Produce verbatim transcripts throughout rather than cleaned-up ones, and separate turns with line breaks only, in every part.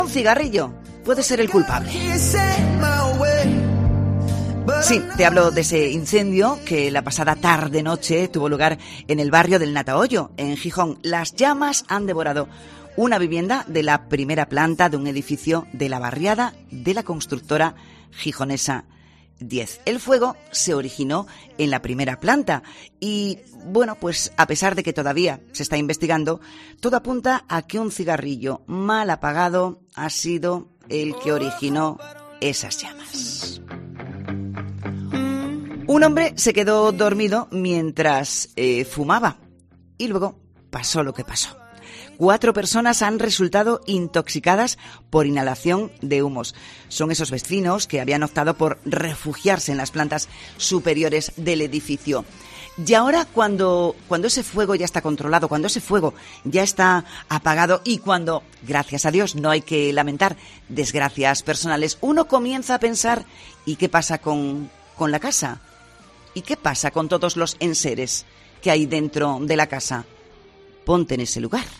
Un cigarrillo puede ser el culpable. Sí, te hablo de ese incendio que la pasada tarde-noche tuvo lugar en el barrio del Natahoyo, en Gijón. Las llamas han devorado una vivienda de la primera planta de un edificio de la barriada de la constructora gijonesa diez. El fuego se originó en la primera planta y, bueno, pues a pesar de que todavía se está investigando, todo apunta a que un cigarrillo mal apagado ha sido el que originó esas llamas. Un hombre se quedó dormido mientras eh, fumaba y luego pasó lo que pasó. Cuatro personas han resultado intoxicadas por inhalación de humos. Son esos vecinos que habían optado por refugiarse en las plantas superiores del edificio. Y ahora, cuando, cuando ese fuego ya está controlado, cuando ese fuego ya está apagado y cuando, gracias a Dios, no hay que lamentar desgracias personales, uno comienza a pensar, ¿y qué pasa con, con la casa? ¿Y qué pasa con todos los enseres que hay dentro de la casa? Ponte en ese lugar.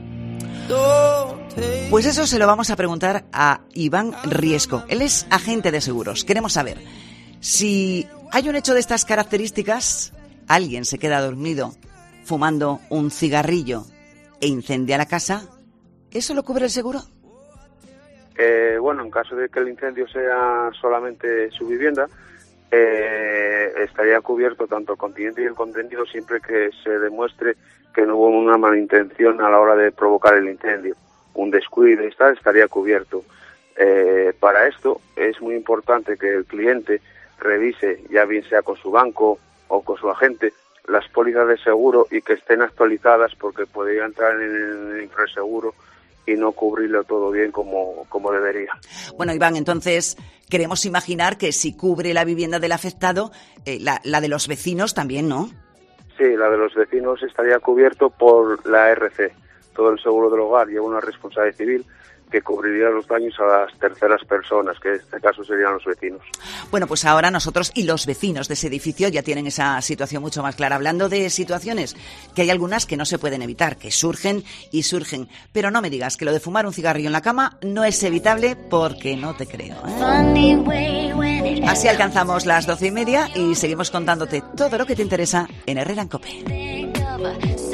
Pues eso se lo vamos a preguntar a Iván Riesco. Él es agente de seguros. Queremos saber si hay un hecho de estas características, alguien se queda dormido fumando un cigarrillo e incendia la casa, ¿eso lo cubre el seguro?
Eh, bueno, en caso de que el incendio sea solamente su vivienda, eh, estaría cubierto tanto el continente y el contenido siempre que se demuestre que no hubo una malintención a la hora de provocar el incendio. Un descuido y tal estaría cubierto. Eh, para esto es muy importante que el cliente revise, ya bien sea con su banco o con su agente, las pólizas de seguro y que estén actualizadas, porque podría entrar en el infraseguro y no cubrirlo todo bien como, como debería.
Bueno, Iván, entonces queremos imaginar que si cubre la vivienda del afectado, eh, la, la de los vecinos también, ¿no?
Sí, la de los vecinos estaría cubierto por la R C. Todo el seguro del hogar lleva una responsabilidad civil que cubriría los daños a las terceras personas, que en este caso serían los vecinos.
Bueno, pues ahora nosotros y los vecinos de ese edificio ya tienen esa situación mucho más clara. Hablando de situaciones, que hay algunas que no se pueden evitar, que surgen y surgen. Pero no me digas que lo de fumar un cigarrillo en la cama no es evitable, porque no te creo, ¿eh? Así alcanzamos las doce y media y seguimos contándote todo lo que te interesa en Herrera en COPE.